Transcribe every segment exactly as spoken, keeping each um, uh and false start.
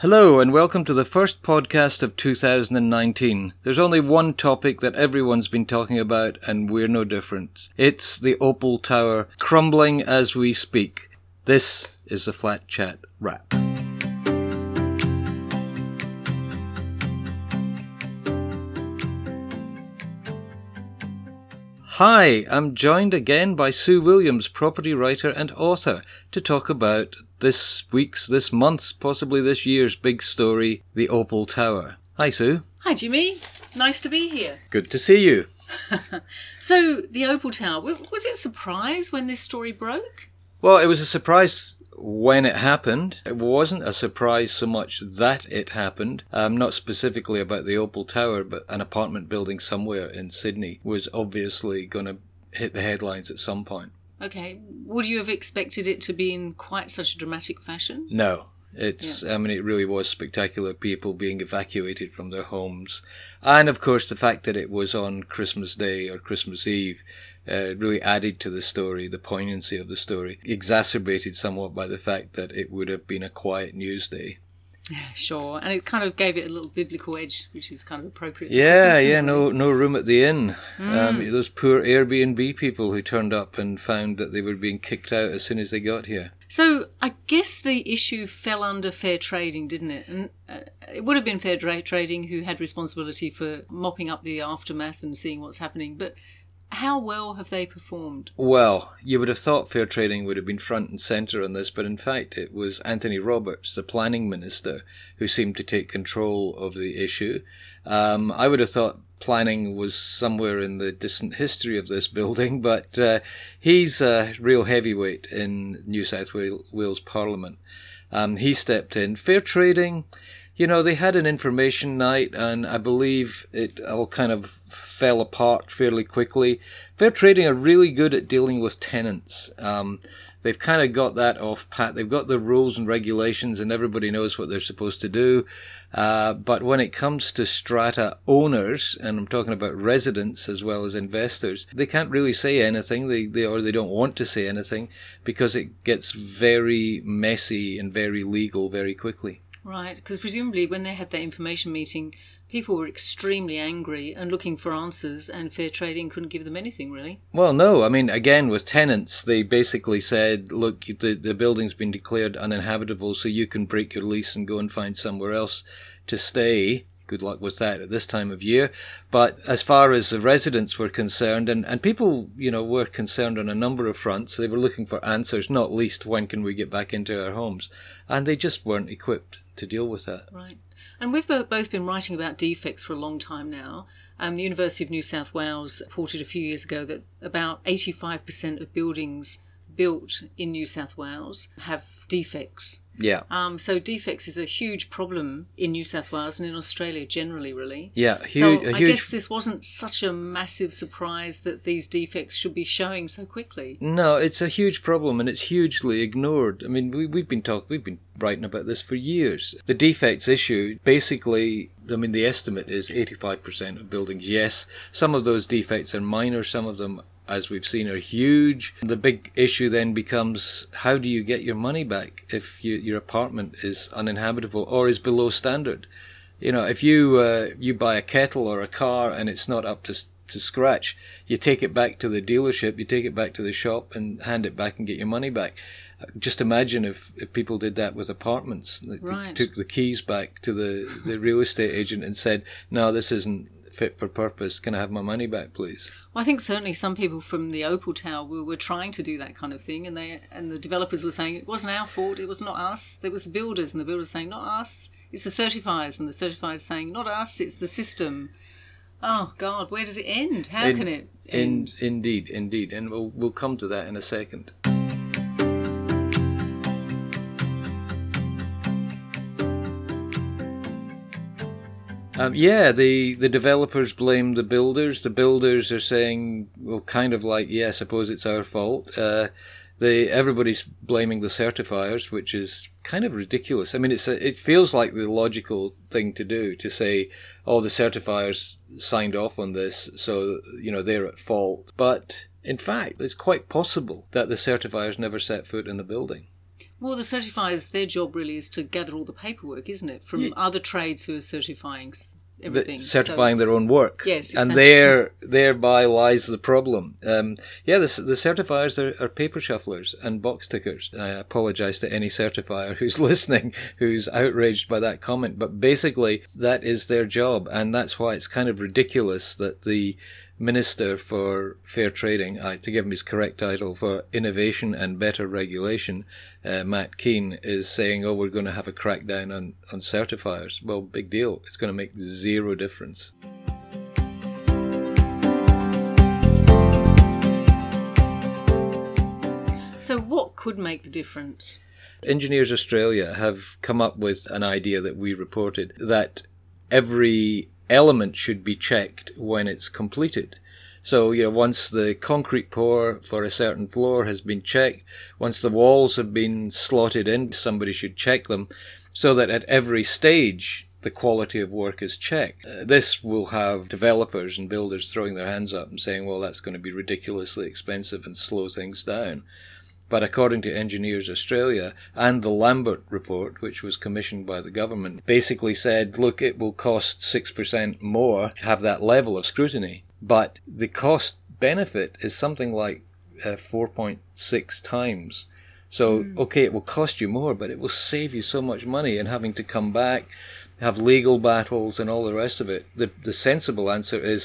Hello and welcome to the first podcast of two thousand nineteen. There's only one topic that everyone's been talking about and we're no different. It's the Opal Tower crumbling as we speak. This is the Flat Chat Wrap. Hi, I'm joined again by Sue Williams, property writer and author, to talk about this week's, this month's, possibly this year's big story, the Opal Tower. Hi, Sue. Hi, Jimmy. Nice to be here. Good to see you. So, the Opal Tower, was it a surprise when this story broke? Well, it was a surprise when it happened. It wasn't a surprise so much that it happened. Um, not specifically about the Opal Tower, but an apartment building somewhere in Sydney was obviously going to hit the headlines at some point. Okay. Would you have expected it to be in quite such a dramatic fashion? No. It's, yeah. I mean, it really was spectacular, people being evacuated from their homes. And, of course, the fact that it was on Christmas Day or Christmas Eve uh, really added to the story, the poignancy of the story, exacerbated somewhat by the fact that it would have been a quiet news day. Sure, and it kind of gave it a little biblical edge, which is kind of appropriate for Yeah, Christmas, yeah, no no room at the inn. Mm. Um, those poor Airbnb people who turned up and found that they were being kicked out as soon as they got here. So I guess the issue fell under fair trading, didn't it? And uh, it would have been fair trading who had responsibility for mopping up the aftermath and seeing what's happening, but how well have they performed? Well, you would have thought fair trading would have been front and centre on this, but in fact it was Anthony Roberts, the planning minister, who seemed to take control of the issue. Um, I would have thought planning was somewhere in the distant history of this building, but uh, he's a real heavyweight in New South Wales Parliament. Um, he stepped in. Fair trading, you know, they had an information night and I believe it all kind of fell apart fairly quickly. Fair trading are really good at dealing with tenants. Um, they've kind of got that off pat. They've got the rules and regulations and everybody knows what they're supposed to do. Uh, but when it comes to strata owners, and I'm talking about residents as well as investors, they can't really say anything, they, they or they don't want to say anything because it gets very messy and very legal very quickly. Right, because presumably when they had that information meeting, people were extremely angry and looking for answers, and fair trading couldn't give them anything, really. Well, no. I mean, again, with tenants, they basically said, look, the, the building's been declared uninhabitable, so you can break your lease and go and find somewhere else to stay. Good luck with that at this time of year. But as far as the residents were concerned, and, and people, you know, were concerned on a number of fronts, they were looking for answers, not least when can we get back into our homes. And they just weren't equipped to deal with that. Right. And we've both been writing about defects for a long time now. Um, the University of New South Wales reported a few years ago that about eighty-five percent of buildings built in New South Wales have defects. Yeah. Um, so defects is a huge problem in New South Wales and in Australia generally, really. Yeah. Huge, so a I huge... guess this wasn't such a massive surprise that these defects should be showing so quickly. No, it's a huge problem and it's hugely ignored. I mean, we, we've been talking, we've been writing about this for years. The defects issue, basically, I mean, the estimate is eighty-five percent of buildings. Yes, some of those defects are minor, some of them, as we've seen, are huge. The big issue then becomes, how do you get your money back if you, your apartment is uninhabitable or is below standard? You know, if you uh, you buy a kettle or a car and it's not up to to scratch, you take it back to the dealership, you take it back to the shop and hand it back and get your money back. Just imagine if, if people did that with apartments. They right. took the keys back to the, the real estate agent and said, no, this isn't fit for purpose. Can I have my money back, please? Well, I think certainly some people from the Opal Tower were, were trying to do that kind of thing, and they and the developers were saying it wasn't our fault, it was not us. There was the builders, and the builders saying not us, it's the certifiers, and the certifiers saying not us, it's the system. Oh God, where does it end? How in, can it end? In, indeed, indeed, and we'll we'll come to that in a second. Um, yeah, the, the developers blame the builders. The builders are saying, well, kind of like, yeah, I suppose it's our fault. Uh, the everybody's blaming the certifiers, which is kind of ridiculous. I mean, it's a, it feels like the logical thing to do, to say, oh, the certifiers signed off on this, so, you know, they're at fault. But in fact, it's quite possible that the certifiers never set foot in the building. Well, the certifiers, their job really is to gather all the paperwork, isn't it, from yeah. other trades who are certifying everything. The, certifying so, their own work. Yes, exactly. And there, thereby lies the problem. Um, yeah, the, the certifiers are, are paper shufflers and box tickers. I apologise to any certifier who's listening, who's outraged by that comment, but basically that is their job, and that's why it's kind of ridiculous that the Minister for Fair Trading, uh, to give him his correct title, for Innovation and Better Regulation, uh, Matt Kean, is saying, oh, we're going to have a crackdown on, on certifiers. Well, big deal. It's going to make zero difference. So what could make the difference? Engineers Australia have come up with an idea that we reported, that every element should be checked when it's completed. So, you know, once the concrete pour for a certain floor has been checked, once the walls have been slotted in, somebody should check them so that at every stage the quality of work is checked. Uh, this will have developers and builders throwing their hands up and saying, well, that's going to be ridiculously expensive and slow things down. But according to Engineers Australia and the Lambert report, which was commissioned by the government, basically said, look, it will cost six percent more to have that level of scrutiny. But the cost benefit is something like uh, four point six times. So, mm. okay, it will cost you more, but it will save you so much money in having to come back, have legal battles and all the rest of it. The, the sensible answer is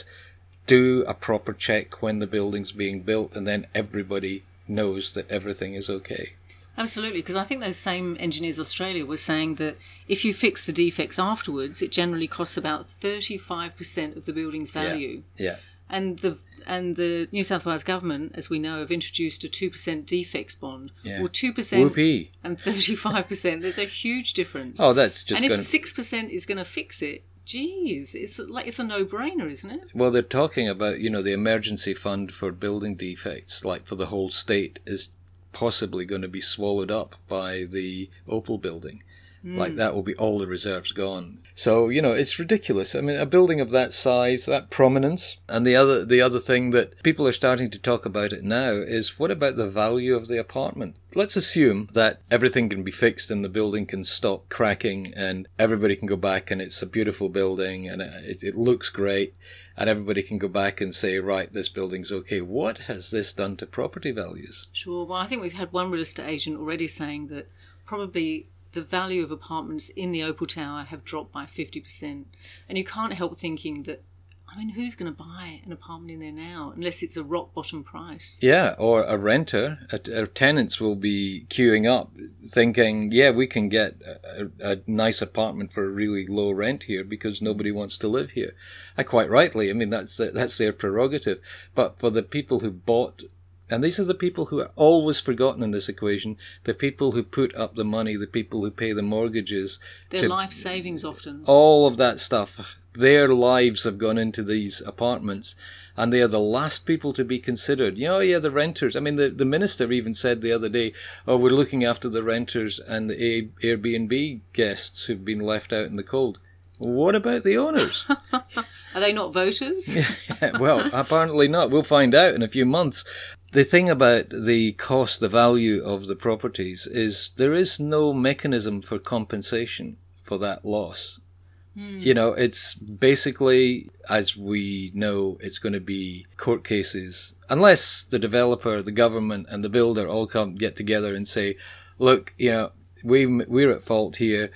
do a proper check when the building's being built, and then everybody knows that everything is okay. Absolutely, because I think those same Engineers Australia were saying that if you fix the defects afterwards, it generally costs about thirty-five percent of the building's value. Yeah. yeah. And the and the New South Wales government, as we know, have introduced a two percent defects bond. Yeah. Well, two percent Whoopee. And thirty-five percent. There's a huge difference. Oh, that's just. And if gonna... six percent is going to fix it, geez, it's like it's a no-brainer, isn't it? Well, they're talking about, you know, the emergency fund for building defects, like for the whole state, is possibly going to be swallowed up by the Opal building. Mm. Like that will be all the reserves gone. So, you know, it's ridiculous. I mean, a building of that size, that prominence, and the other the other thing that people are starting to talk about it now is, what about the value of the apartment? Let's assume that everything can be fixed and the building can stop cracking and everybody can go back and it's a beautiful building and it, it looks great and everybody can go back and say, right, this building's okay. What has this done to property values? Sure. Well, I think we've had one real estate agent already saying that probably the value of apartments in the Opal Tower have dropped by fifty percent. And you can't help thinking that, I mean, who's going to buy an apartment in there now unless it's a rock bottom price? Yeah, or a renter. Our tenants will be queuing up thinking, yeah, we can get a, a nice apartment for a really low rent here because nobody wants to live here. And quite rightly, I mean, that's that's their prerogative. But for the people who bought, and these are the people who are always forgotten in this equation, the people who put up the money, the people who pay the mortgages. Their to, life savings often. All of that stuff. Their lives have gone into these apartments, and they are the last people to be considered. You know, yeah, the renters. I mean, the, the minister even said the other day, oh, we're looking after the renters and the Airbnb guests who've been left out in the cold. What about the owners? Are they not voters? Yeah, well, apparently not. We'll find out in a few months. The thing about the cost, the value of the properties is there is no mechanism for compensation for that loss. Mm. You know, it's basically, as we know, it's going to be court cases. Unless the developer, the government and the builder all come get together and say, look, you know, we, we're at fault here.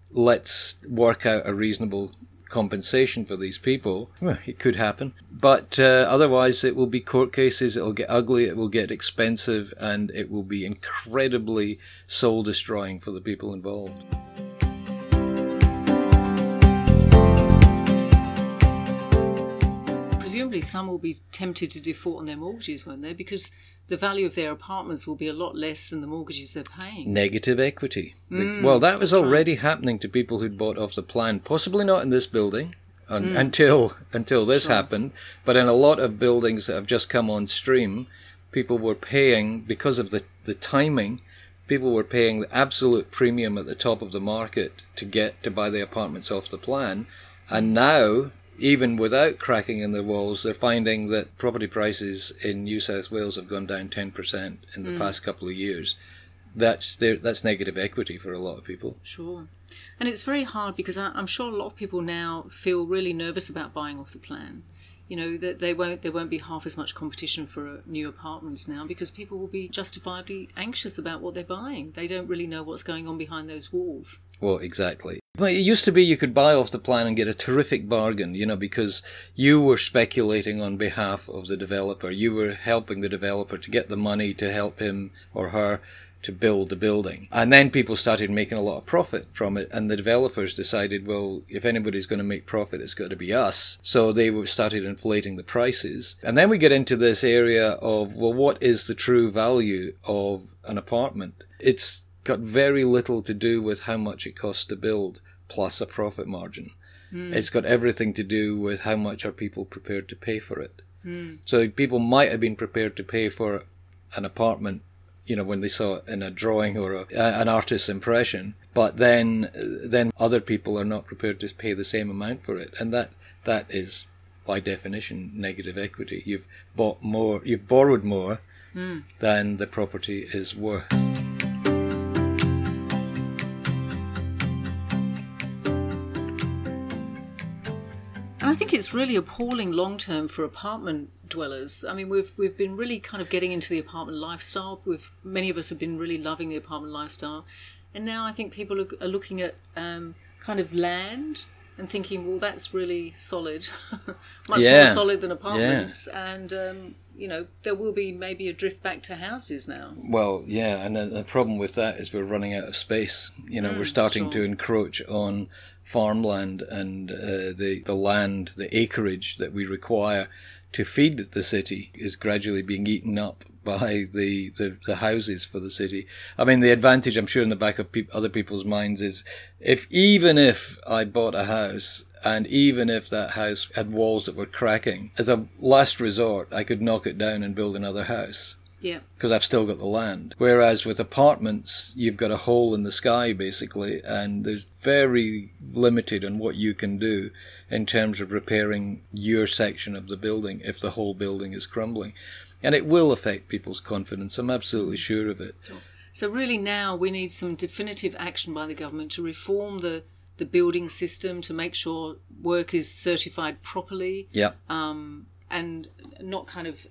Let's work out a reasonable compensation for these people. Well, it could happen. But uh, otherwise it will be court cases, it will get ugly, it will get expensive, and it will be incredibly soul-destroying for the people involved. Presumably some will be tempted to default on their mortgages, won't they? Because the value of their apartments will be a lot less than the mortgages they're paying. Negative equity. Mm, well, that was already right. happening to people who'd bought off the plan. Possibly not in this building un- mm. until until this sure. happened. But in a lot of buildings that have just come on stream, people were paying, because of the, the timing, people were paying the absolute premium at the top of the market to get to buy the apartments off the plan. And now, even without cracking in the walls, they're finding that property prices in New South Wales have gone down ten percent in the mm. past couple of years. that's there, that's negative equity for a lot of people. Sure. And it's very hard because I, I'm sure a lot of people now feel really nervous about buying off the plan. You know, that they won't there won't be half as much competition for new apartments now because people will be justifiably anxious about what they're buying. They don't really know what's going on behind those walls. Well, exactly. Well, it used to be you could buy off the plan and get a terrific bargain, you know, because you were speculating on behalf of the developer. You were helping the developer to get the money to help him or her to build the building. And then people started making a lot of profit from it, and the developers decided, well, if anybody's going to make profit, it's got to be us. So they started inflating the prices. And then we get into this area of, well, what is the true value of an apartment? It's got very little to do with how much it costs to build, plus a profit margin. Mm. It's got everything to do with how much are people prepared to pay for it. Mm. So people might have been prepared to pay for an apartment, you know, when they saw it in a drawing or a, an artist's impression, but then then other people are not prepared to pay the same amount for it, and that that is by definition negative equity. You've bought more, you've borrowed more mm. than the property is worth. And I think it's really appalling long term for apartment dwellers. I mean, we've we've been really kind of getting into the apartment lifestyle. We've many of us have been really loving the apartment lifestyle, and now I think people are, are looking at um, kind of land and thinking, well, that's really solid, much yeah. more solid than apartments, yeah. and um, you know, there will be maybe a drift back to houses now. Well, yeah, and the, the problem with that is we're running out of space. You know, mm, we're starting sure. to encroach on farmland and uh, the the land, the acreage that we require to feed the city is gradually being eaten up by the, the, the houses for the city. I mean, the advantage I'm sure in the back of pe- other people's minds is if even if I bought a house and even if that house had walls that were cracking, as a last resort, I could knock it down and build another house. Yeah. Because I've still got the land. Whereas with apartments, you've got a hole in the sky, basically, and there's very limited on what you can do in terms of repairing your section of the building if the whole building is crumbling. And it will affect people's confidence. I'm absolutely sure of it. So really now we need some definitive action by the government to reform the, the building system, to make sure work is certified properly. Yeah. Um, and not kind of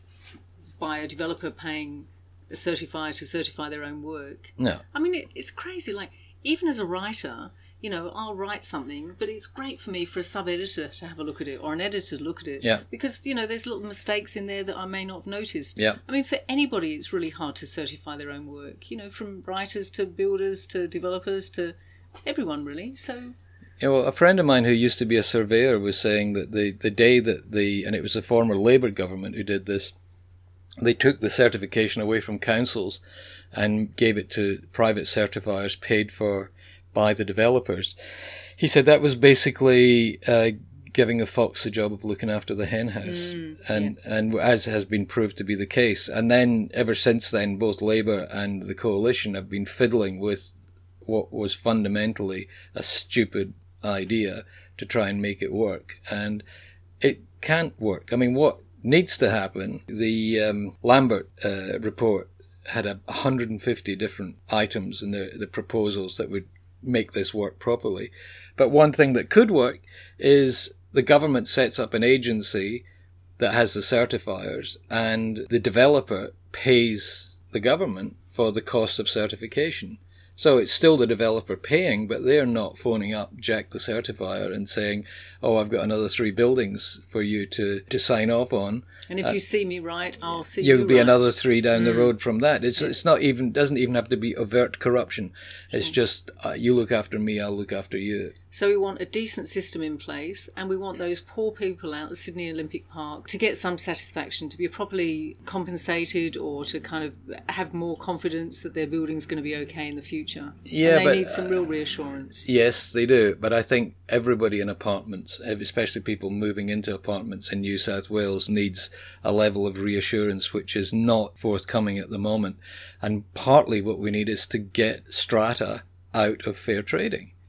by a developer paying a certifier to certify their own work. No. I mean, it, it's crazy. Like, even as a writer, you know, I'll write something, but it's great for me for a sub-editor to have a look at it or an editor to look at it. Yeah. Because, you know, there's little mistakes in there that I may not have noticed. Yeah. I mean, for anybody, it's really hard to certify their own work, you know, from writers to builders to developers to everyone, really. So... Yeah, well, a friend of mine who used to be a surveyor was saying that the, the day that the, and it was the former Labour government who did this, they took the certification away from councils and gave it to private certifiers paid for by the developers. He said that was basically uh, giving a fox the job of looking after the hen house, mm, and yeah. and as has been proved to be the case. And then ever since then, both Labour and the coalition have been fiddling with what was fundamentally a stupid idea to try and make it work, and it can't work. I mean, what needs to happen, the um, Lambert uh, report had a one hundred fifty different items in the, the proposals that would make this work properly. But one thing that could work is the government sets up an agency that has the certifiers, and the developer pays the government for the cost of certification. So it's still the developer paying, but they're not phoning up Jack the certifier and saying, oh, I've got another three buildings for you to, to sign up on. And if uh, you see me right, I'll see you'll you be right. another three down mm. the road from that. It's yeah. it's not even, doesn't even have to be overt corruption. It's sure. just, uh, you look after me, I'll look after you. So we want a decent system in place, and we want those poor people out at Sydney Olympic Park to get some satisfaction, to be properly compensated, or to kind of have more confidence that their building's going to be okay in the future. Yeah, and they but, need some real reassurance. Uh, yes, they do. But I think everybody in apartments, especially people moving into apartments in New South Wales, needs a level of reassurance which is not forthcoming at the moment. And partly what we need is to get strata out of fair trading.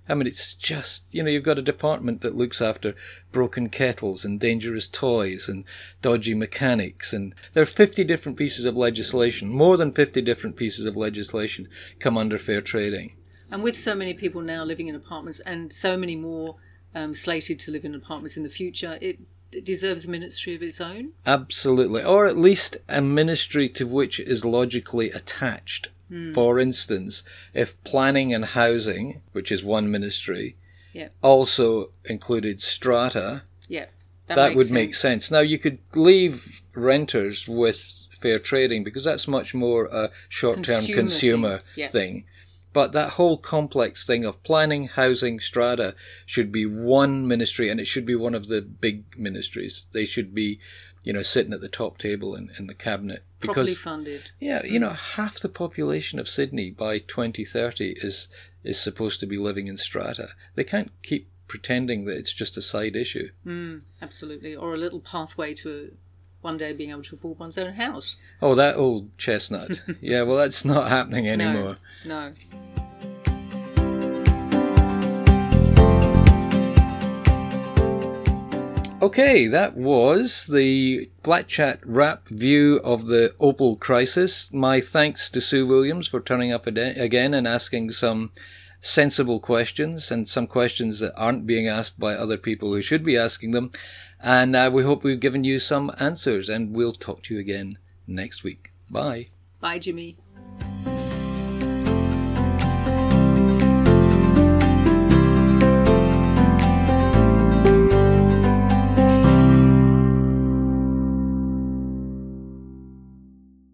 I mean, it's just, you know, you've got a department that looks after broken kettles and dangerous toys and dodgy mechanics. And there are fifty different pieces of legislation, more than fifty different pieces of legislation come under fair trading. And with so many people now living in apartments and so many more um, slated to live in apartments in the future, it, it deserves a ministry of its own. Absolutely. Or at least a ministry to which it is logically attached. Mm. For instance, if planning and housing, which is one ministry, yep. also included strata, yep. that, that would sense. make sense. Now, you could leave renters with fair trading because that's much more a short-term consumer, consumer thing. Yep. thing. But that whole complex thing of planning, housing, strata should be one ministry, and it should be one of the big ministries. They should be, you know, sitting at the top table in, in the cabinet. Because, properly funded. Yeah, you know, half the population of Sydney by twenty thirty is is supposed to be living in strata. They can't keep pretending that it's just a side issue. Mm, absolutely. Or a little pathway to one day being able to afford one's own house. Oh, that old chestnut. Yeah, well, that's not happening anymore. No, no. Okay, that was the Flat Chat wrap view of the Opal crisis. My thanks to Sue Williams for turning up again and asking some sensible questions, and some questions that aren't being asked by other people who should be asking them. And uh, we hope we've given you some answers, and we'll talk to you again next week. Bye. Bye, Jimmy.